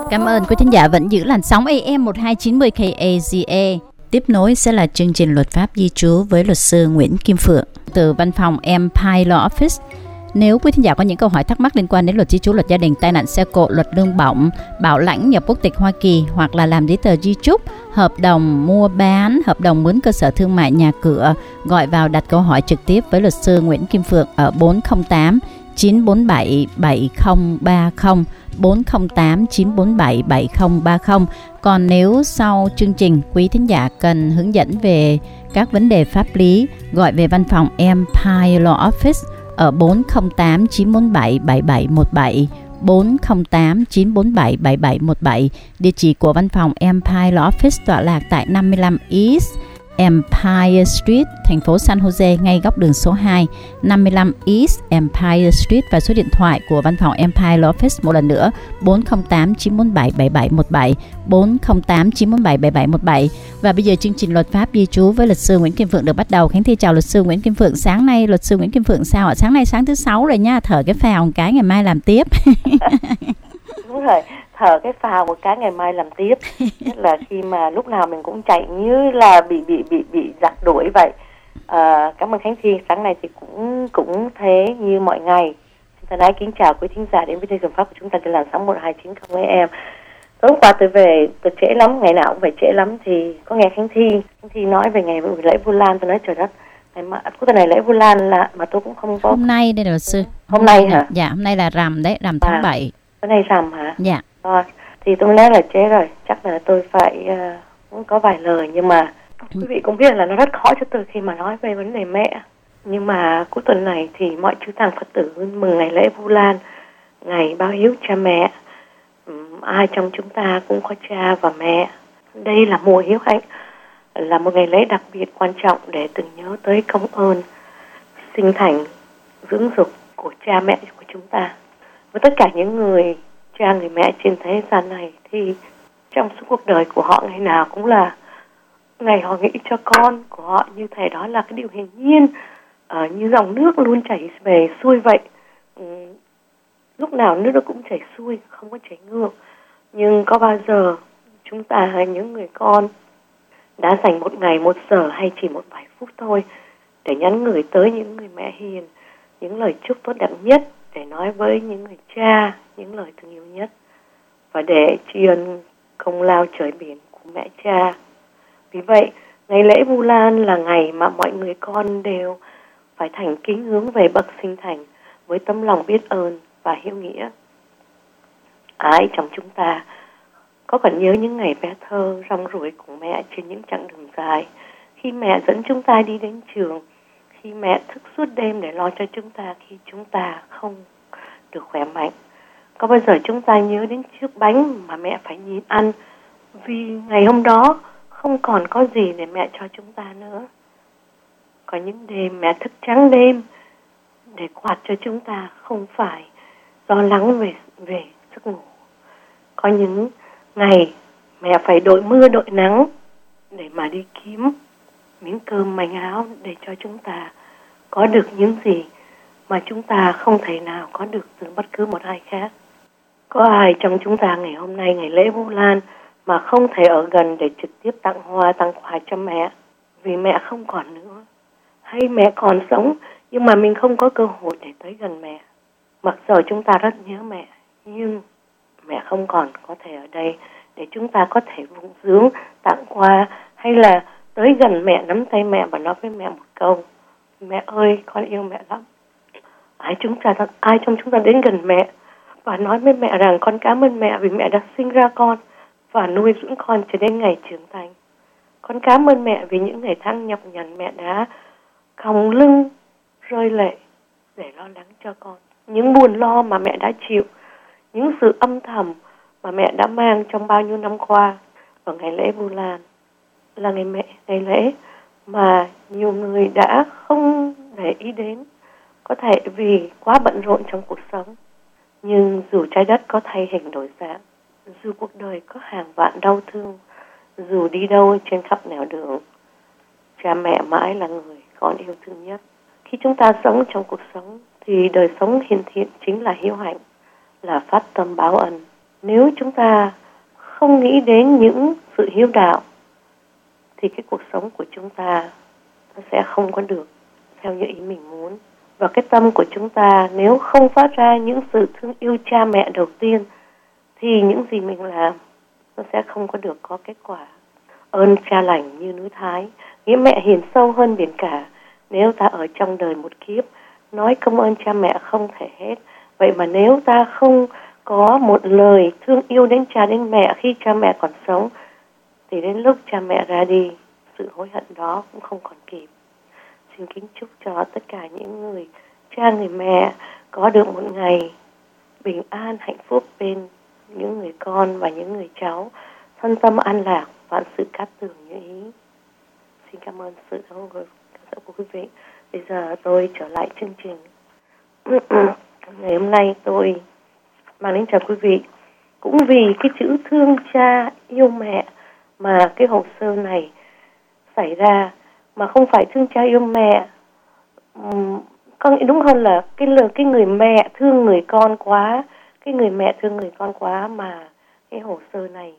Cảm ơn quý thính giả vẫn giữ làn sóng AM 1290 KAZA. Tiếp nối sẽ là chương trình luật pháp di trú với luật sư Nguyễn Kim Phượng từ văn phòng Empire Law Office. Nếu quý thính giả có những câu hỏi thắc mắc liên quan đến luật di trú, luật gia đình, tai nạn xe cộ, luật lương bổng, bảo lãnh nhập quốc tịch Hoa Kỳ hoặc là làm giấy tờ di trúc, hợp đồng mua bán, hợp đồng mướn cơ sở thương mại, nhà cửa, gọi vào đặt câu hỏi trực tiếp với luật sư Nguyễn Kim Phượng ở 408 947 7030, 408 947 7030. Còn nếu sau chương trình quý thính giả cần hướng dẫn về các vấn đề pháp lý, gọi về văn phòng Empire Law Office ở 408 947 7717, 408 947 7717. Địa chỉ của văn phòng Empire Law Office tọa lạc tại 55 East Empire Street, thành phố San Jose, ngay góc đường số 2, 55 East Empire Street. Và số điện thoại của văn phòng Empire Law Office một lần nữa 408 947 7717, 408 947 7717. Và bây giờ chương trình luật pháp di trú với luật sư Nguyễn Kim Phượng được bắt đầu. Khánh Thi chào luật sư Nguyễn Kim Phượng. Sáng nay luật sư Nguyễn Kim Phượng sao ạ? Sáng nay sáng thứ Sáu rồi nha, thở cái phào một cái ngày mai làm tiếp. Đúng rồi, thở cái phào một cái ngày mai làm tiếp. Nhất là khi mà lúc nào mình cũng chạy như là bị giặc đuổi vậy. Cảm ơn Khánh Thi. Sáng nay thì cũng thế như mọi ngày. Xin thân ái kính chào quý thính giả đến với chương trình pháp của chúng ta trên làn sóng 1290 AM. Tối hôm qua tôi về tôi trễ lắm, ngày nào cũng phải trễ lắm, thì có nghe Khánh Thi nói về ngày lễ Vu Lan. Tôi nói trời đất, cuối tuần này lễ Vu Lan là mà tôi cũng không có. Hôm nay đây là luật sư. Hôm nay hả? Dạ, hôm nay là rằm đấy, rằm tháng 7. Hôm nay rằm hả? Dạ. Rồi, thì tôi nói là trễ rồi, chắc là tôi phải cũng có vài lời, nhưng mà quý vị cũng biết là nó rất khó cho tôi khi mà nói về vấn đề mẹ. Nhưng mà cuối tuần này thì mọi chư tăng Phật tử mừng ngày lễ Vu Lan, ngày báo hiếu cha mẹ. Ai trong chúng ta cũng có cha và mẹ. Đây là mùa hiếu hạnh, là một ngày lễ đặc biệt quan trọng để từng nhớ tới công ơn sinh thành dưỡng dục của cha mẹ của chúng ta. Với tất cả những người cha người mẹ trên thế gian này thì trong suốt cuộc đời của họ ngày nào cũng là ngày họ nghĩ cho con của họ, như thể đó là cái điều hiển nhiên, như dòng nước luôn chảy về xuôi vậy. Lúc nào nước nó cũng chảy xuôi, không có chảy ngược. Nhưng có bao giờ chúng ta hay những người con đã dành một ngày, một giờ hay chỉ một vài phút thôi để nhắn gửi tới những người mẹ hiền những lời chúc tốt đẹp nhất, để nói với những người cha những lời thương yêu nhất, và để tri ân công lao trời biển của mẹ cha. Vì vậy, ngày lễ Vu Lan là ngày mà mọi người con đều phải thành kính hướng về bậc sinh thành với tấm lòng biết ơn và hiếu nghĩa. Ai trong chúng ta có còn nhớ những ngày bé thơ rong ruổi cùng mẹ trên những chặng đường dài, khi mẹ dẫn chúng ta đi đến trường, khi mẹ thức suốt đêm để lo cho chúng ta khi chúng ta không được khỏe mạnh? Có bao giờ chúng ta nhớ đến chiếc bánh mà mẹ phải nhịn ăn vì ngày hôm đó không còn có gì để mẹ cho chúng ta nữa? Có những đêm mẹ thức trắng đêm để quạt cho chúng ta không phải lo lắng về giấc ngủ. Có những ngày mẹ phải đội mưa đội nắng để mà đi kiếm miếng cơm manh áo để cho chúng ta có được những gì mà chúng ta không thể nào có được từ bất cứ một ai khác. Có ai trong chúng ta ngày hôm nay, ngày lễ Vu Lan, mà không thể ở gần để trực tiếp tặng hoa, tặng quà cho mẹ vì mẹ không còn nữa? Hay mẹ còn sống nhưng mà mình không có cơ hội để tới gần mẹ? Mặc dù chúng ta rất nhớ mẹ, nhưng mẹ không còn có thể ở đây để chúng ta có thể vung dưỡng, tặng quà, hay là tới gần mẹ, nắm tay mẹ và nói với mẹ một câu: mẹ ơi, con yêu mẹ lắm. Ai trong chúng ta đến gần mẹ và nói với mẹ rằng con cảm ơn mẹ vì mẹ đã sinh ra con và nuôi dưỡng con cho đến ngày trưởng thành. Con cảm ơn mẹ vì những ngày tháng nhọc nhằn mẹ đã còng lưng rơi lệ để lo lắng cho con. Những buồn lo mà mẹ đã chịu, những sự âm thầm mà mẹ đã mang trong bao nhiêu năm qua. Vào ngày lễ Vu Lan là ngày lễ mà nhiều người đã không để ý đến, có thể vì quá bận rộn trong cuộc sống. Nhưng dù trái đất có thay hình đổi dạng, dù cuộc đời có hàng vạn đau thương, dù đi đâu trên khắp nẻo đường, cha mẹ mãi là người con yêu thương nhất. Khi chúng ta sống trong cuộc sống thì đời sống hiền thiện chính là hiếu hạnh, là phát tâm báo ân. Nếu chúng ta không nghĩ đến những sự hiếu đạo thì cái cuộc sống của chúng ta nó sẽ không có được theo như ý mình muốn. Và cái tâm của chúng ta nếu không phát ra những sự thương yêu cha mẹ đầu tiên thì những gì mình làm nó sẽ không có được có kết quả. Ơn cha lành như núi Thái, nghĩa mẹ hiền sâu hơn biển cả. Nếu ta ở trong đời một kiếp, nói công ơn cha mẹ không thể hết. Vậy mà nếu ta không có một lời thương yêu đến cha đến mẹ khi cha mẹ còn sống, thì đến lúc cha mẹ ra đi, sự hối hận đó cũng không còn kịp. Xin kính chúc cho tất cả những người cha người mẹ có được một ngày bình an hạnh phúc bên những người con và những người cháu, thân tâm an lạc, vạn sự cát tường như ý. Xin cảm ơn sự theo dõi của quý vị. Bây giờ tôi trở lại chương trình. Ngày hôm nay tôi mang đến chào quý vị cũng vì cái chữ thương cha yêu mẹ mà cái hồ sơ này xảy ra, mà không phải thương cha yêu mẹ. Có nghĩa đúng hơn là cái người mẹ thương người con quá, cái người mẹ thương người con quá mà cái hồ sơ này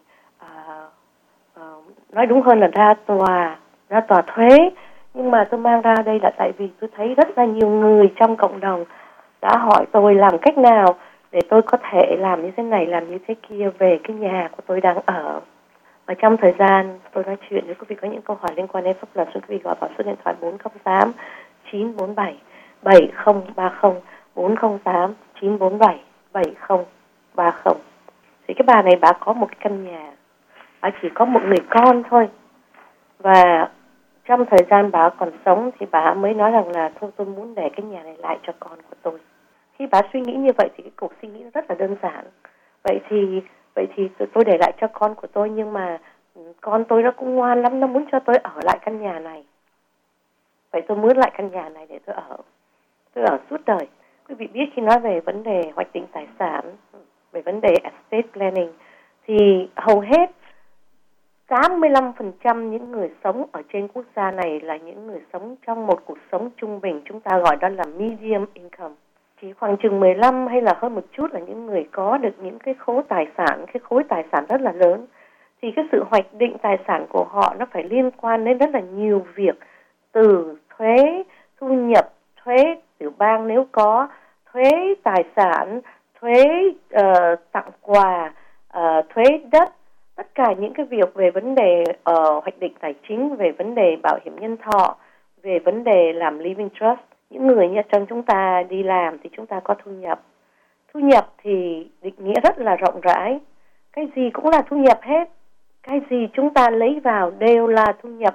nói đúng hơn là ra tòa thuế. Nhưng mà tôi mang ra đây là tại vì tôi thấy rất là nhiều người trong cộng đồng đã hỏi tôi làm cách nào để tôi có thể làm như thế này, làm như thế kia về cái nhà của tôi đang ở. Và trong thời gian tôi nói chuyện, nếu quý vị có những câu hỏi liên quan đến pháp luật, xin quý vị gọi vào số điện thoại 408 947 7030, 408 947 7030. Thì cái bà này bà có một cái căn nhà, bà chỉ có một người con thôi. Và trong thời gian bà còn sống thì bà mới nói rằng là thôi tôi muốn để cái nhà này lại cho con của tôi. Khi bà suy nghĩ như vậy thì cái cuộc suy nghĩ rất là đơn giản. Vậy thì tôi để lại cho con của tôi, nhưng mà con tôi nó cũng ngoan lắm, nó muốn cho tôi ở lại căn nhà này. Vậy tôi mướn lại căn nhà này để tôi ở suốt đời. Quý vị biết khi nói về vấn đề hoạch định tài sản, về vấn đề estate planning, thì hầu hết 85% những người sống ở trên quốc gia này là những người sống trong một cuộc sống trung bình, chúng ta gọi đó là medium income. Chỉ khoảng chừng 15 hay là hơn một chút là những người có được những cái khối tài sản rất là lớn. Thì cái sự hoạch định tài sản của họ nó phải liên quan đến rất là nhiều việc, từ thuế thu nhập, thuế tiểu bang nếu có, thuế tài sản, thuế tặng quà, thuế đất, tất cả những cái việc về vấn đề hoạch định tài chính, về vấn đề bảo hiểm nhân thọ, về vấn đề làm living trust. Những người như trong chúng ta đi làm thì chúng ta có thu nhập. Thu nhập thì định nghĩa rất là rộng rãi. Cái gì cũng là thu nhập hết. Cái gì chúng ta lấy vào đều là thu nhập,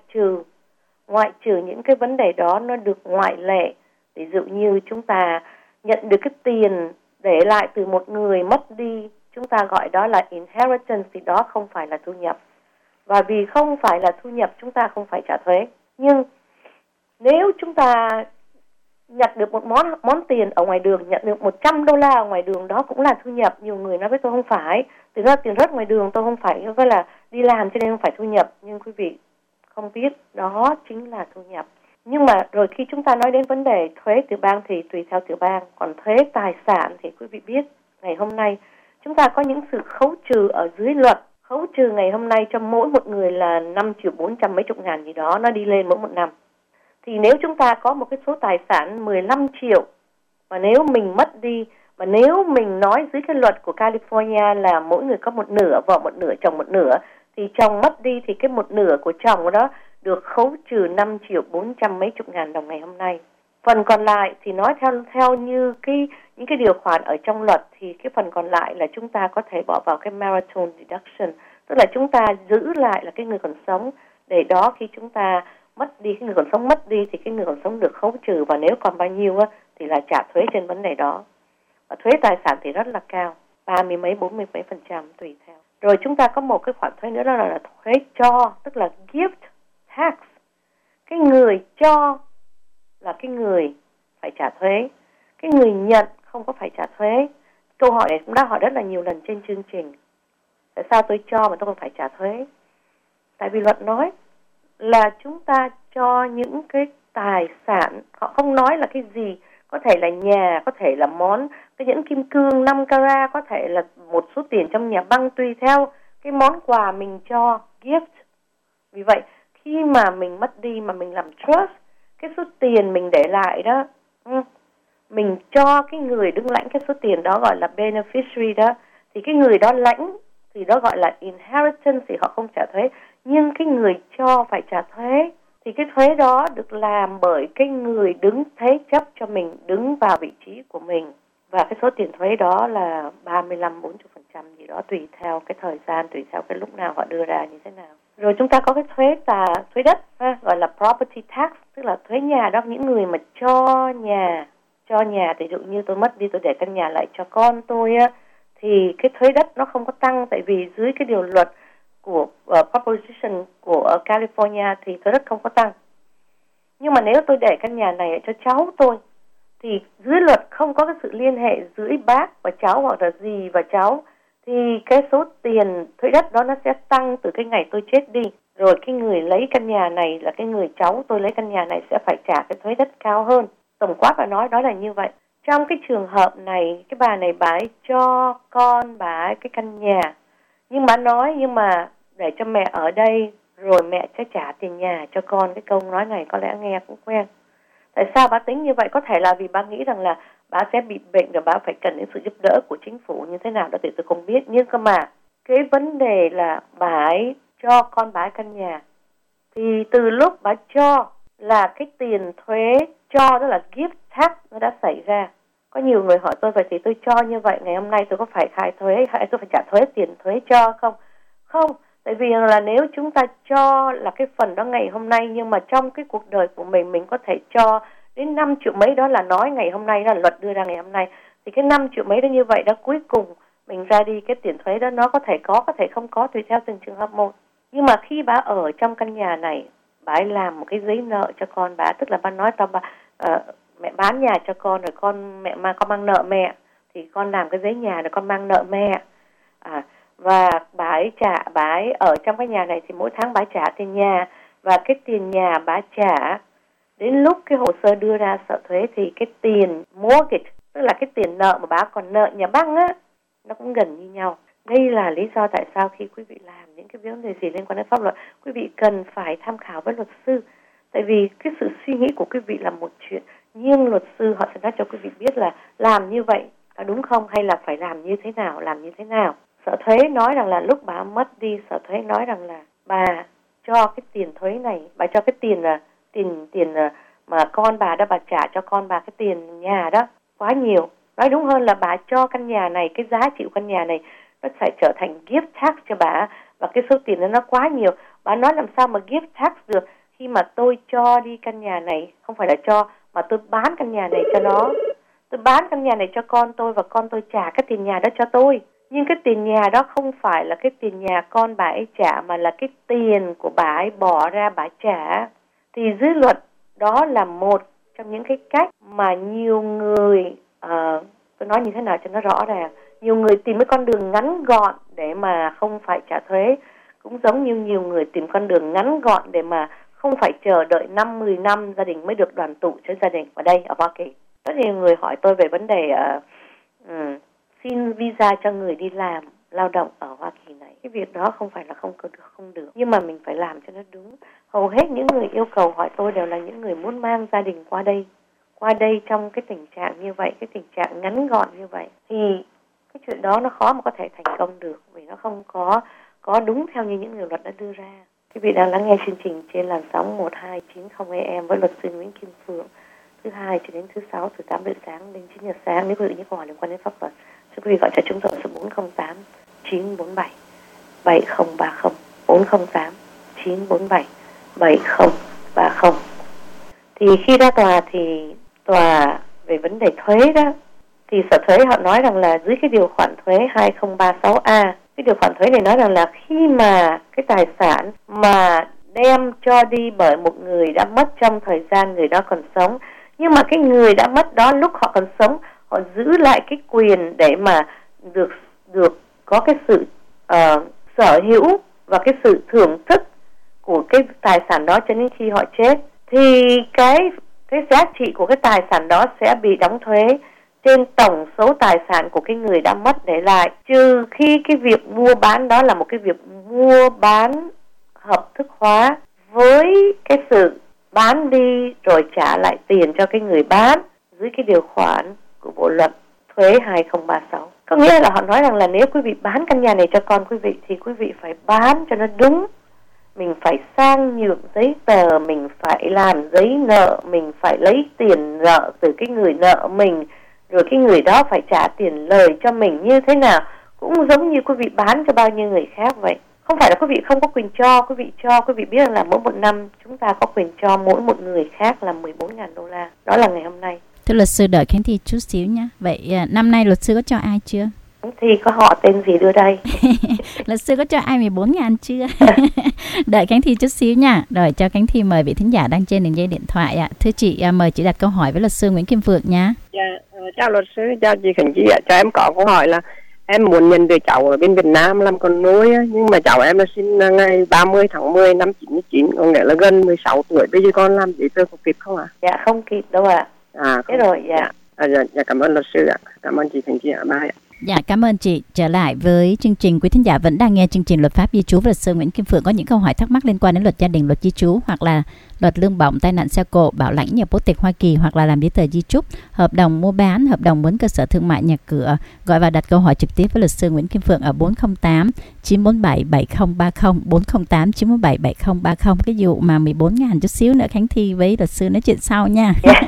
ngoại trừ những cái vấn đề đó nó được ngoại lệ. Ví dụ như chúng ta nhận được cái tiền để lại từ một người mất đi, chúng ta gọi đó là inheritance, thì đó không phải là thu nhập. Và vì không phải là thu nhập chúng ta không phải trả thuế. Nhưng nếu chúng ta nhặt được một món tiền ở ngoài đường, nhận được $100 ở ngoài đường, đó cũng là thu nhập. Nhiều người nói với tôi không phải, từ ra tiền rớt ngoài đường tôi không phải, gọi là đi làm cho nên không phải thu nhập. Nhưng quý vị không biết đó chính là thu nhập. Nhưng mà rồi khi chúng ta nói đến vấn đề thuế tiểu bang thì tùy theo tiểu bang. Còn thuế tài sản thì quý vị biết ngày hôm nay chúng ta có những sự khấu trừ ở dưới luật. Khấu trừ ngày hôm nay cho mỗi một người là 5.400 mấy chục ngàn gì đó, nó đi lên mỗi một năm. Thì nếu chúng ta có một cái số tài sản 15 triệu mà nếu mình mất đi, mà nếu mình nói dưới cái luật của California là mỗi người có một nửa, vợ một nửa, chồng một nửa, thì chồng mất đi thì cái một nửa của chồng đó được khấu trừ 5.400 mấy chục ngàn đồng ngày hôm nay. Phần còn lại thì nói theo như những cái điều khoản ở trong luật thì cái phần còn lại là chúng ta có thể bỏ vào cái marital deduction, tức là chúng ta giữ lại là cái người còn sống, để đó khi chúng ta mất đi, cái người còn sống mất đi thì cái người còn sống được khấu trừ, và nếu còn bao nhiêu thì là trả thuế trên vấn đề đó. Và thuế tài sản thì rất là cao, 30 mấy 40 mấy % tùy theo. Rồi chúng ta có một cái khoản thuế nữa đó là thuế cho, tức là gift tax. Cái người cho là cái người phải trả thuế, cái người nhận không có phải trả thuế. Câu hỏi này cũng đã hỏi rất là nhiều lần trên chương trình. Tại sao tôi cho mà tôi không phải trả thuế? Tại vì luật nói là chúng ta cho những cái tài sản, họ không nói là cái gì, có thể là nhà, có thể là cái nhẫn kim cương 5 carat, có thể là một số tiền trong nhà băng, tùy theo cái món quà mình cho gift. Vì vậy khi mà mình mất đi mà mình làm trust, cái số tiền mình để lại đó, mình cho cái người đứng lãnh cái số tiền đó gọi là beneficiary đó, thì cái người đó lãnh thì đó gọi là inheritance, thì họ không trả thuế. Nhưng cái người cho phải trả thuế, thì cái thuế đó được làm bởi cái người đứng thế chấp cho mình, đứng vào vị trí của mình. Và cái số tiền thuế đó là 35-40% gì đó, tùy theo cái thời gian, tùy theo cái lúc nào họ đưa ra như thế nào. Rồi chúng ta có cái thuế đất gọi là property tax, tức là thuế nhà đó. Những người mà cho nhà, ví dụ như tôi mất đi, tôi để căn nhà lại cho con tôi á, thì cái thuế đất nó không có tăng, tại vì dưới cái điều luật của proposition của California thì thuế đất không có tăng. Nhưng mà nếu tôi để căn nhà này cho cháu tôi, thì dưới luật không có cái sự liên hệ giữa bác và cháu hoặc là dì và cháu, thì cái số tiền thuế đất đó nó sẽ tăng từ cái ngày tôi chết đi. Rồi cái người lấy căn nhà này là cái người cháu tôi lấy căn nhà này sẽ phải trả cái thuế đất cao hơn. Tổng quát và nói đó là như vậy. Trong cái trường hợp này, cái bà này bà ấy cho con bà ấy cái căn nhà, nhưng mà để cho mẹ ở đây rồi mẹ sẽ trả tiền nhà cho con. Cái câu nói này có lẽ nghe cũng quen. Tại sao bà tính như vậy? Có thể là vì bà nghĩ rằng là bà sẽ bị bệnh rồi bà phải cần đến sự giúp đỡ của chính phủ như thế nào đó thì tôi không biết. Nhưng cơ mà cái vấn đề là bà ấy cho con bà ấy căn nhà, thì từ lúc bà cho là cái tiền thuế cho, đó là gift tax, nó đã xảy ra. Có nhiều người hỏi tôi, vậy thì tôi cho như vậy ngày hôm nay tôi có phải khai thuế hay tôi phải trả thuế tiền thuế cho không? Không, tại vì là nếu chúng ta cho là cái phần đó ngày hôm nay, nhưng mà trong cái cuộc đời của mình có thể cho đến 5 triệu mấy, đó là nói ngày hôm nay, đó là luật đưa ra ngày hôm nay, thì cái 5 triệu mấy đó như vậy đó, cuối cùng mình ra đi cái tiền thuế đó nó có thể có thể không có, tùy theo từng trường hợp một. Nhưng mà khi bà ở trong căn nhà này, bà ấy làm một cái giấy nợ cho con bà, tức là bà nói mẹ bán nhà cho con rồi con mang nợ mẹ, thì con làm cái giấy nhà rồi con mang nợ mẹ. Và bà ấy ở trong cái nhà này thì mỗi tháng bà trả tiền nhà, và cái tiền nhà bà trả đến lúc cái hồ sơ đưa ra sở thuế thì cái tiền mortgage, tức là cái tiền nợ mà bà còn nợ nhà băng á, nó cũng gần như nhau. Đây là lý do tại sao khi quý vị làm những cái vấn đề gì liên quan đến pháp luật, quý vị cần phải tham khảo với luật sư. Tại vì cái sự suy nghĩ của quý vị là một chuyện, nhưng luật sư họ sẽ nói cho quý vị biết là làm như vậy có đúng không, hay là phải làm như thế nào. Sở thuế nói rằng là lúc bà mất đi, sở thuế nói rằng là bà cho cái tiền thuế này, bà cho cái tiền mà con bà đã, bà trả cho con bà cái tiền nhà đó quá nhiều. Nói đúng hơn là bà cho căn nhà này, cái giá trị của căn nhà này nó phải trở thành gift tax cho bà, và cái số tiền đó nó quá nhiều. Bà nói làm sao mà gift tax được khi mà tôi cho đi căn nhà này, không phải là cho mà tôi bán căn nhà này cho nó. Tôi bán căn nhà này cho con tôi và con tôi trả cái tiền nhà đó cho tôi. Nhưng cái tiền nhà đó không phải là cái tiền nhà con bà ấy trả, mà là cái tiền của bà ấy bỏ ra bà trả. Thì dưới luật đó là một trong những cái cách mà nhiều người, tôi nói như thế nào cho nó rõ ràng, nhiều người tìm cái con đường ngắn gọn để mà không phải trả thuế, cũng giống như nhiều người tìm con đường ngắn gọn để mà không phải chờ đợi 5-10 năm gia đình mới được đoàn tụ với gia đình ở đây ở Hoa Kỳ. Rất nhiều người hỏi tôi về vấn đề xin visa cho người đi làm lao động ở Hoa Kỳ này. Cái việc đó không phải là không được, nhưng mà mình phải làm cho nó đúng. Hầu hết những người yêu cầu hỏi tôi đều là những người muốn mang gia đình qua đây trong cái tình trạng như vậy, cái tình trạng ngắn gọn như vậy, thì cái chuyện đó nó khó mà có thể thành công được, vì nó không có đúng theo như những điều luật đã đưa ra. Quý vị đang lắng nghe chương trình trên làn sóng 1290 AM với luật sư Nguyễn Kim Phượng, thứ hai cho đến thứ sáu từ 8 giờ sáng đến 9 giờ sáng. Nếu quý vị có câu hỏi liên quan đến pháp luật, xin quý vị gọi cho chúng tôi số 408 947 7030 408 947 7030. Thì khi ra tòa thì tòa về vấn đề thuế đó, thì sở thuế họ nói rằng là dưới cái điều khoản thuế 2036A, cái điều khoản thuế này nói rằng là khi mà cái tài sản mà đem cho đi bởi một người đã mất trong thời gian người đó còn sống, nhưng mà cái người đã mất đó lúc họ còn sống, họ giữ lại cái quyền để mà được có cái sự sở hữu và cái sự thưởng thức của cái tài sản đó cho đến khi họ chết, thì cái cái giá trị của cái tài sản đó sẽ bị đóng thuế trên tổng số tài sản của cái người đã mất để lại, trừ khi cái việc mua bán đó là một cái việc mua bán hợp thức hóa với cái sự bán đi rồi trả lại tiền cho cái người bán dưới cái điều khoản của Bộ luật thuế 2036. Có nghĩa là họ nói rằng là nếu quý vị bán căn nhà này cho con quý vị thì quý vị phải bán cho nó đúng. Mình phải sang nhượng giấy tờ, mình phải làm giấy nợ, mình phải lấy tiền nợ từ cái người nợ mình, rồi cái người đó phải trả tiền lời cho mình như thế nào. Cũng giống như quý vị bán cho bao nhiêu người khác vậy. Không phải là quý vị không có quyền cho, quý vị biết rằng là mỗi một năm chúng ta có quyền cho mỗi một người khác là $14,000. Đó là ngày hôm nay. Thưa luật sư, đợi Khánh Thi chút xíu nhé. Vậy năm nay luật sư có cho ai chưa? Thì có họ tên gì đưa đây? Luật sư có cho ai 14.000 chưa? Đợi Khánh Thi chút xíu nha. Rồi cho Khánh Thi mời vị thính giả đang trên đường dây điện thoại ạ. Thưa chị, mời chị đặt câu hỏi với luật sư Nguyễn Kim Phượng nha. Dạ, chào luật sư, chào chị Khánh Chi ạ. Cho em có câu hỏi là em muốn nhận đứa cháu ở bên Việt Nam làm con nuôi á, nhưng mà cháu em là sinh ngày 30 tháng 10 năm 99, có nghĩa là gần 16 tuổi. Bây giờ con làm giấy tờ có kịp không ạ? Dạ không kịp đâu ạ. Thế rồi, dạ. Dạ, cảm ơn luật sư ạ. Cảm ơn chị Khánh Chi ạ. Bye ạ. Dạ, cảm ơn chị. Trở lại với chương trình, quý thính giả vẫn đang nghe chương trình Luật pháp di trú và luật sư Nguyễn Kim Phượng có những câu hỏi thắc mắc liên quan đến luật gia đình, luật di trú hoặc là luật lương bổng, tai nạn xe cộ, bảo lãnh nhà quốc tịch Hoa Kỳ hoặc là làm giấy tờ di trúc, hợp đồng mua bán, hợp đồng muốn cơ sở thương mại, nhà cửa. Gọi vào đặt câu hỏi trực tiếp với luật sư Nguyễn Kim Phượng ở 408 947 7030, 408 947 7030. Cái vụ mà 14.000 chút xíu nữa Khánh Thi với luật sư nói chuyện sau nha. Yeah.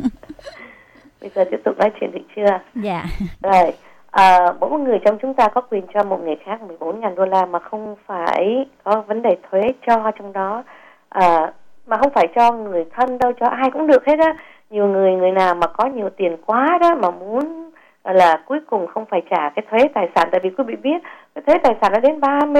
Bây giờ tiếp tục nói chuyện được chưa? Dạ. Rồi. Mỗi một người trong chúng ta có quyền cho một người khác $14,000 mà không phải có vấn đề thuế cho trong đó, mà không phải cho người thân đâu, cho ai cũng được hết á. Nhiều người nào mà có nhiều tiền quá đó mà muốn là cuối cùng không phải trả cái thuế tài sản, tại vì quý vị biết cái thuế tài sản nó đến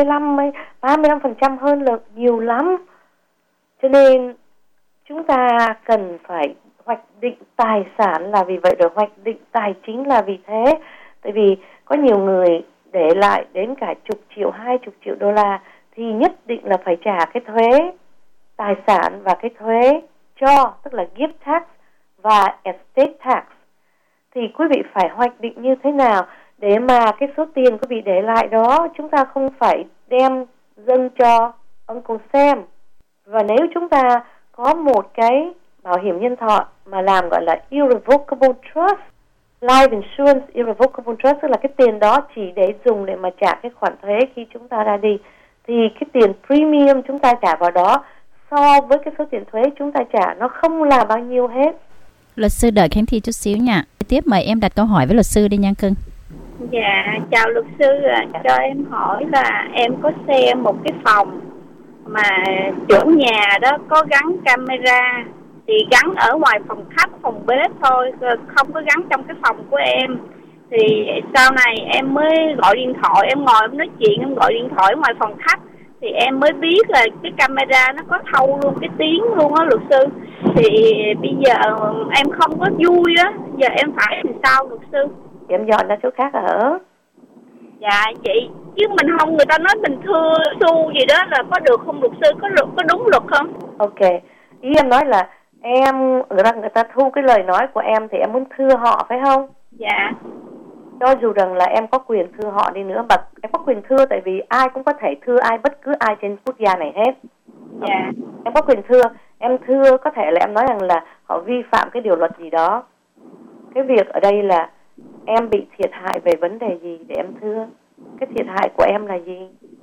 35% hơn là nhiều lắm. Cho nên chúng ta cần phải hoạch định tài sản là vì vậy, rồi hoạch định tài chính là vì thế. Tại vì có nhiều người để lại đến cả chục triệu, 20 triệu đô la thì nhất định là phải trả cái thuế tài sản và cái thuế cho, tức là gift tax và estate tax. Thì quý vị phải hoạch định như thế nào để mà cái số tiền quý vị để lại đó chúng ta không phải đem dâng cho Uncle Sam. Và nếu chúng ta có một cái bảo hiểm nhân thọ mà làm gọi là irrevocable trust, Life Insurance Irrevocable Trust, tức là cái tiền đó chỉ để dùng để mà trả cái khoản thuế khi chúng ta ra đi, thì cái tiền premium chúng ta trả vào đó so với cái số tiền thuế chúng ta trả nó không là bao nhiêu hết. Luật sư đợi Khánh Thi chút xíu nha. Tiếp mời em đặt câu hỏi với luật sư đi nha cưng. Dạ, chào luật sư ạ. Cho em hỏi là em có xem một cái phòng mà chủ nhà đó có gắn camera, thì gắn ở ngoài phòng khách, phòng bếp thôi, không có gắn trong cái phòng của em. Thì sau này em mới gọi điện thoại, em ngồi em nói chuyện, em gọi điện thoại ở ngoài phòng khách thì em mới biết là cái camera nó có thâu luôn cái tiếng luôn á luật sư. Thì bây giờ em không có vui á, giờ em phải làm sao luật sư? Em dọn ra chỗ khác ở. Dạ chị, chứ mình không, người ta nói mình thưa xu gì đó là có được không luật sư, có đúng luật không? Ok, ý em nói là người ta thu cái lời nói của em thì em muốn thưa họ phải không? Dạ. Cho dù rằng là em có quyền thưa họ đi nữa, mà em có quyền thưa tại vì ai cũng có thể thưa ai, bất cứ ai trên quốc gia này hết. Dạ. Em có quyền thưa, em thưa có thể là em nói rằng là họ vi phạm cái điều luật gì đó. Cái việc ở đây là em bị thiệt hại về vấn đề gì để em thưa? Cái thiệt hại của em là gì?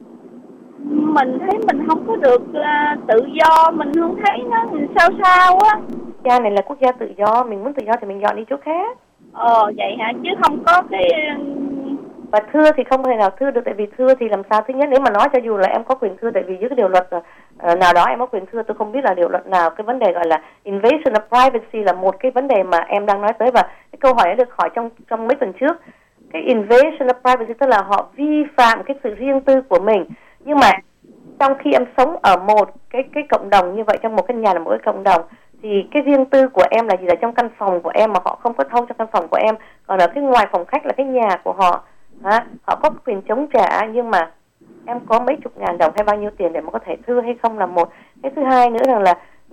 Mình thấy mình không có được tự do, mình không thấy nó sao á. Quốc gia này là quốc gia tự do, mình muốn tự do thì mình dọn đi chỗ khác. Vậy hả? Chứ không có cái... Và thưa thì không thể nào thưa được, tại vì thưa thì làm sao? Thứ nhất, nếu mà nói cho dù là em có quyền thưa, tại vì dưới cái điều luật nào đó em có quyền thưa, tôi không biết là điều luật nào. Cái vấn đề gọi là invasion of privacy là một cái vấn đề mà em đang nói tới, và cái câu hỏi đã được hỏi trong mấy tuần trước. Cái invasion of privacy tức là họ vi phạm cái sự riêng tư của mình. Nhưng mà trong khi em sống ở một cái cộng đồng như vậy, trong một căn nhà là một cái cộng đồng, thì cái riêng tư của em là gì? Là trong căn phòng của em mà họ không có thâu trong căn phòng của em. Còn ở cái ngoài phòng khách là cái nhà của họ. Họ có quyền chống trả, nhưng mà em có mấy chục ngàn đồng hay bao nhiêu tiền để mà có thể thưa hay không là một. Cái thứ hai nữa là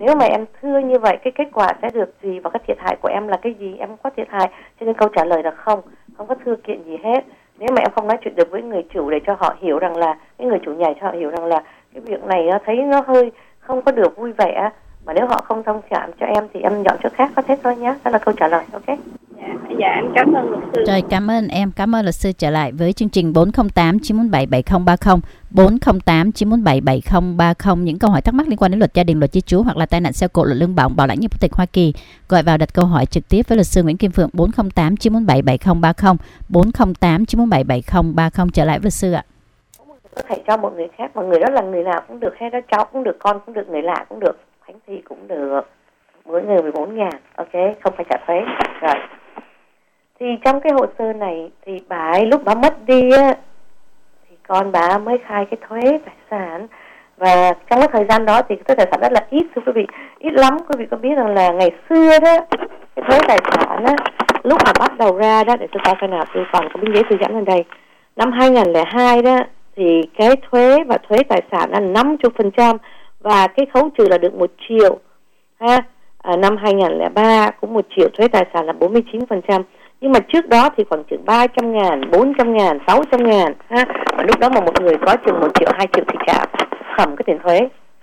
Nếu mà em thưa như vậy, cái kết quả sẽ được gì và cái thiệt hại của em là cái gì? Em có thiệt hại, cho nên câu trả lời là không có thưa kiện gì hết. Nếu mà em không nói chuyện được với người chủ để cho họ hiểu rằng là, cái người chủ nhà cho họ hiểu rằng là cái việc này thấy nó hơi không có được vui vẻ, mà nếu họ không thông cảm cho em thì em dọn chỗ khác có thế thôi nhé. Đó là câu trả lời, ok? Dạ, em cảm ơn luật sư. Rồi, cảm ơn em, cảm ơn luật sư. Trở lại với chương trình 408 947 7030, 408 947 7030. Những câu hỏi thắc mắc liên quan đến luật gia đình, luật di trú hoặc là tai nạn xe cộ, luật lương bổng, bảo lãnh nhập tịch Hoa Kỳ, gọi vào đặt câu hỏi trực tiếp với luật sư Nguyễn Kim Phượng. 408 947 7030, 408 947 7030. Trở lại với luật sư ạ. Có thể cho một người khác, một người đó là người nào cũng được, hay đó cháu cũng được, con cũng được, người lạ cũng được, thánh thì cũng được, mỗi người 14.000, ok, không phải trả thuế. Rồi, thì trong cái hồ sơ này thì bà ấy lúc bà mất đi á, thì con bà mới khai cái thuế tài sản, và trong cái thời gian đó thì cái thuế tài sản rất là ít, thưa quý vị, ít lắm. Quý vị có biết rằng là ngày xưa đó, cái thuế tài sản á, lúc mà bắt đầu ra đó, để tôi coi nào, tôi còn có biên giấy tôi dẫn lên đây, năm 2002 đó, thì cái thuế và thuế tài sản là 50%, và cái khấu trừ là được 1 triệu ha. Năm 2003 cũng 1 triệu, thuế tài sản là 49%. Nhưng mà trước đó thì khoảng chừng 300.000, 400.000, 600.000 ha. Và lúc đó mà một người có chừng 1 triệu, 2 triệu thì trả khẩm cái tiền thuế.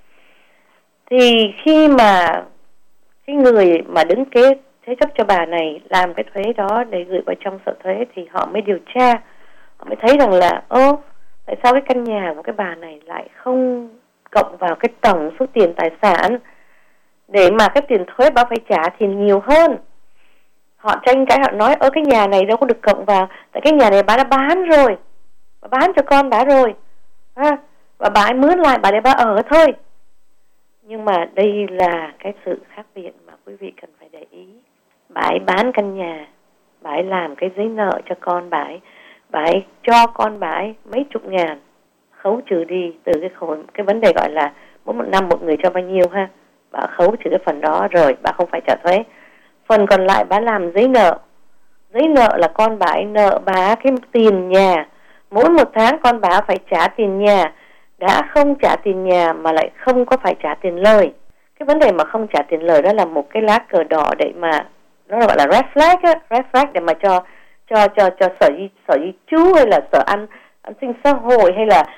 Thì khi mà cái người mà đứng kế thế chấp cho bà này làm cái thuế đó để gửi vào trong sở thuế, thì họ mới điều tra, họ mới thấy rằng là tại sao cái căn nhà của cái bà này lại không cộng vào cái tổng số tiền tài sản để mà cái tiền thuế bà phải trả thì nhiều hơn. Họ tranh cãi, họ nói cái nhà này đâu có được cộng vào, tại cái nhà này bà đã bán rồi, bà bán cho con bà rồi và bà ấy mướn lại bà để bà ở thôi. Nhưng mà đây là cái sự khác biệt mà quý vị cần phải để ý. Bà ấy bán căn nhà, bà ấy làm cái giấy nợ cho con bà ấy cho con bà ấy mấy chục ngàn, khấu trừ đi từ cái vấn đề gọi là mỗi một năm một người cho bao nhiêu ha, bà khấu trừ cái phần đó rồi bà không phải trả thuế. Phần còn lại bà làm giấy nợ là con bà ấy nợ bà cái tiền nhà, mỗi một tháng con bà phải trả tiền nhà, đã không trả tiền nhà mà lại không có phải trả tiền lời. Cái vấn đề mà không trả tiền lời đó là một cái lá cờ đỏ để mà nó gọi là red flag để mà cho sở di trú hay là sở an sinh xã hội hay là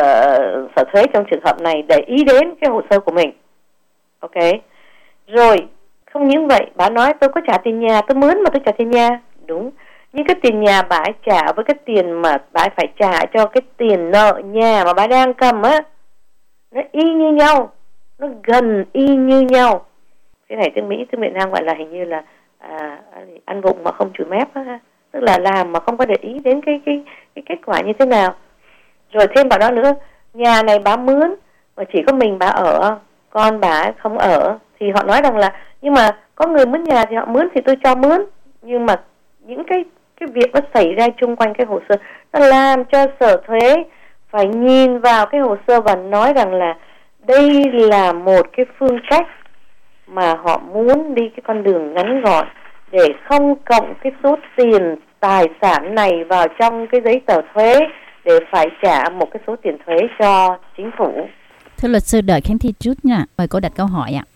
sở thuế trong trường hợp này để ý đến cái hồ sơ của mình. Ok. Rồi, không những vậy, bà nói tôi có trả tiền nhà, tôi mướn mà tôi trả tiền nhà. Đúng. Nhưng cái tiền nhà bà ấy trả với cái tiền mà bà ấy phải trả cho cái tiền nợ nhà mà bà đang cầm á, nó y như nhau, nó gần y như nhau. Cái này tiếng Mỹ, tiếng Việt Nam gọi là hình như là ăn vụng mà không chùi mép á ha. Tức là làm mà không có để ý đến cái kết quả như thế nào. Rồi thêm vào đó nữa, nhà này bà mướn mà chỉ có mình bà ở, con bà không ở, thì họ nói rằng là nhưng mà có người mướn nhà thì họ mướn thì tôi cho mướn. Nhưng mà những cái việc nó xảy ra chung quanh cái hồ sơ, nó làm cho sở thuế phải nhìn vào cái hồ sơ và nói rằng là đây là một cái phương cách mà họ muốn đi cái con đường ngắn gọn để không cộng cái số tiền tài sản này vào trong cái giấy tờ thuế để phải trả một cái số tiền thuế cho chính phủ. Thưa luật sư, đợi Khánh Thi chút nha, mời cô đặt câu hỏi ạ.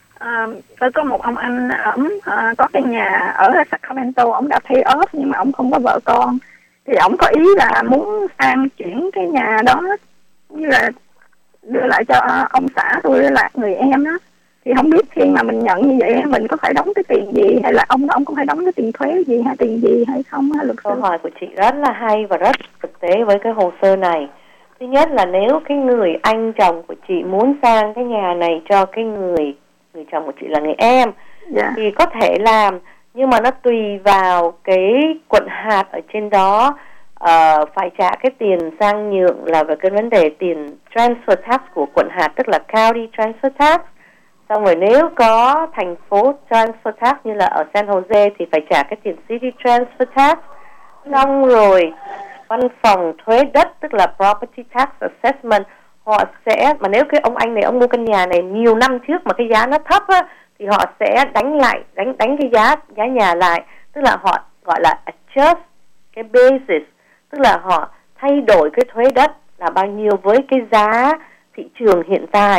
Tôi có một ông anh có cái nhà ở Sacramento, ông đã pay off nhưng mà ông không có vợ con, thì ông có ý là muốn sang chuyển cái nhà đó như là đưa lại cho ông xã tôi là người em đó, thì không biết khi mà mình nhận như vậy mình có phải đóng cái tiền gì, hay là ông có phải đóng cái tiền thuế gì hay tiền gì hay không hả luật sư? Câu hỏi của chị rất là hay và rất thực tế với cái hồ sơ này. Thứ nhất là nếu cái người anh chồng của chị muốn sang cái nhà này cho cái người chồng của chị là người em, thì có thể làm, nhưng mà nó tùy vào cái quận hạt ở trên đó phải trả cái tiền sang nhượng là về cái vấn đề tiền transfer tax của quận hạt, tức là county transfer tax. Xong rồi nếu có thành phố transfer tax như là ở San Jose thì phải trả cái tiền city transfer tax. Xong rồi văn phòng thuế đất, tức là property tax assessment, họ sẽ, mà nếu cái ông anh này ông mua căn nhà này nhiều năm trước mà cái giá nó thấp á, thì họ sẽ đánh cái giá nhà lại, tức là họ gọi là adjust cái basis, tức là họ thay đổi cái thuế đất là bao nhiêu với cái giá thị trường hiện tại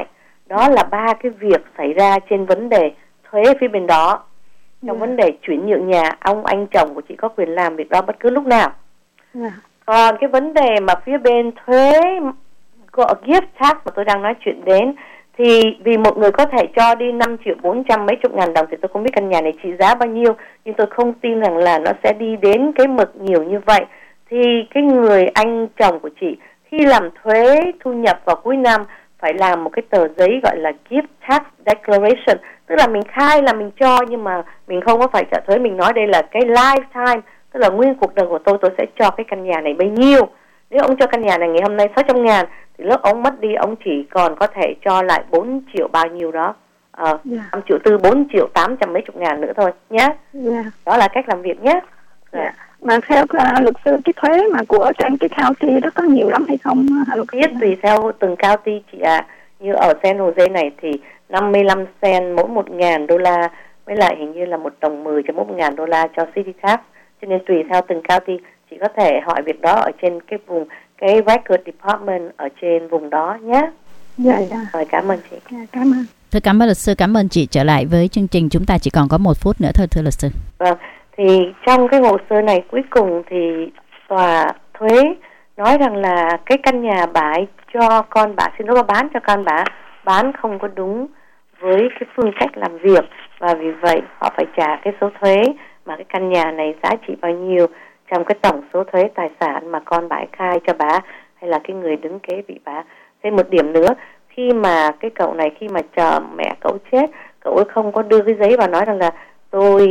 Đó là 3 cái việc xảy ra trên vấn đề thuế phía bên đó. Trong vấn đề chuyển nhượng nhà, anh chồng của chị có quyền làm việc đó bất cứ lúc nào. Còn cái vấn đề mà phía bên thuế gift tax mà tôi đang nói chuyện đến, thì vì một người có thể cho đi 5.400.000 mấy chục ngàn đồng, thì tôi không biết căn nhà này trị giá bao nhiêu, nhưng tôi không tin rằng là nó sẽ đi đến cái mực nhiều như vậy. Thì cái người anh chồng của chị khi làm thuế thu nhập vào cuối năm phải làm một cái tờ giấy gọi là gift tax declaration, tức là mình khai là mình cho, nhưng mà mình không có phải trả thuế. Mình nói đây là cái lifetime, tức là nguyên cuộc đời của tôi sẽ cho cái căn nhà này bấy nhiêu. Nếu ông cho căn nhà này ngày hôm nay 600.000, thì lúc ông mất đi ông chỉ còn có thể cho lại 4 triệu bao nhiêu đó, 5 triệu tư, 4 triệu 800 mấy chục ngàn nữa thôi nhé. Đó là cách làm việc nhé. Mà theo luật sư, cái thuế mà của trên cái county đó có nhiều lắm hay không? Biết tùy theo từng county chị ạ. Như ở San Jose này thì 55 cent mỗi $1,000, với lại hình như là $1.10 cho mỗi $1,000 cho city tax. Cho nên tùy theo từng county, chị có thể hỏi việc đó ở trên cái vùng, cái record department ở trên vùng đó nhé. Rồi, cảm ơn chị. Cảm ơn. Thưa cảm ơn luật sư, cảm ơn chị. Trở lại với chương trình, chúng ta chỉ còn có 1 phút nữa thôi thưa luật sư. Vâng, thì trong cái hồ sơ này cuối cùng thì tòa thuế nói rằng là cái căn nhà bà ấy cho con bà, xin lỗi, bán cho con bà, bán không có đúng với cái phương cách làm việc, và vì vậy họ phải trả cái số thuế mà cái căn nhà này giá trị bao nhiêu trong cái tổng số thuế tài sản mà con bà ấy khai cho bà hay là cái người đứng kế vị bà. Thêm một điểm nữa, khi mà cái cậu này, khi mà chờ mẹ cậu chết, cậu ấy không có đưa cái giấy vào nói rằng là tôi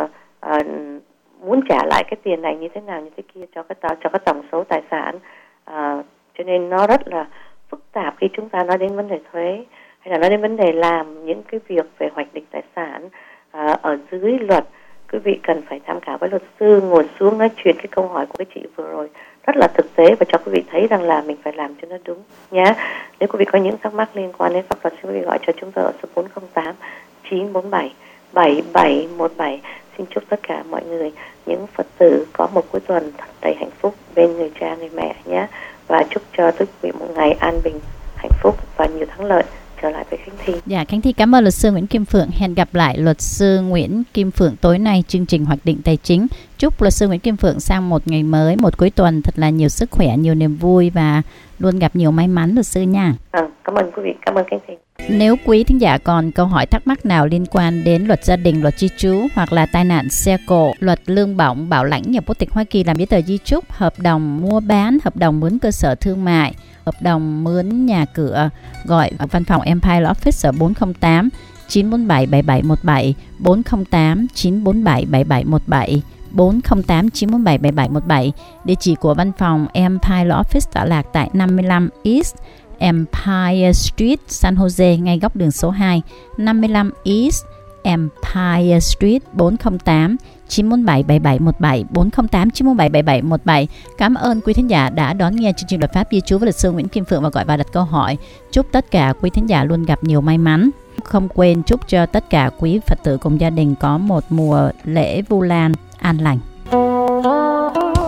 muốn trả lại cái tiền này như thế nào như thế kia cho cái tổng số tài sản. Cho nên nó rất là phức tạp khi chúng ta nói đến vấn đề thuế hay là nói đến vấn đề làm những cái việc về hoạch định tài sản ở dưới luật. Quý vị cần phải tham khảo với luật sư, ngồi xuống nói chuyện. Cái câu hỏi của cái chị vừa rồi rất là thực tế và cho quý vị thấy rằng là mình phải làm cho nó đúng nhé. Nếu quý vị có những thắc mắc liên quan đến pháp luật, xin quý vị gọi cho chúng tôi ở số 408 947 7717. Xin chúc tất cả mọi người, những Phật tử có một cuối tuần thật đầy hạnh phúc bên người cha người mẹ nhé, và chúc cho quý vị một ngày an bình, hạnh phúc và nhiều thắng lợi. Trở lại với Khánh Thi. Dạ, Khánh Thi cảm ơn luật sư Nguyễn Kim Phượng. Hẹn gặp lại luật sư Nguyễn Kim Phượng tối nay chương trình Hoạch định Tài chính. Chúc luật sư Nguyễn Kim Phượng sang một ngày mới, một cuối tuần thật là nhiều sức khỏe, nhiều niềm vui và luôn gặp nhiều may mắn luật sư nha. Cảm ơn quý vị, cảm ơn Khánh Thi. Nếu quý thính giả còn câu hỏi thắc mắc nào liên quan đến luật gia đình, luật di trú hoặc là tai nạn xe cộ, luật lương bổng, bảo lãnh nhập quốc tịch Hoa Kỳ, làm giấy tờ di trúc, hợp đồng mua bán, hợp đồng mướn cơ sở thương mại, hợp đồng mướn nhà cửa, gọi văn phòng Empire Law Office ở 408 947 7717, 408 947 7717, 408 947 7717. Địa chỉ của văn phòng Empire Law Office tọa lạc tại 55 East Empire Street, San Jose, ngay góc đường số 2, 55 East Empire Street, 408 947 7717, 408 947 7717. Cảm ơn quý thính giả đã đón nghe chương trình Luật pháp di trú với luật sư Nguyễn Kim Phượng và gọi vào đặt câu hỏi. Chúc tất cả quý thính giả luôn gặp nhiều may mắn. Không quên chúc cho tất cả quý Phật tử cùng gia đình có một mùa lễ Vu Lan an lành.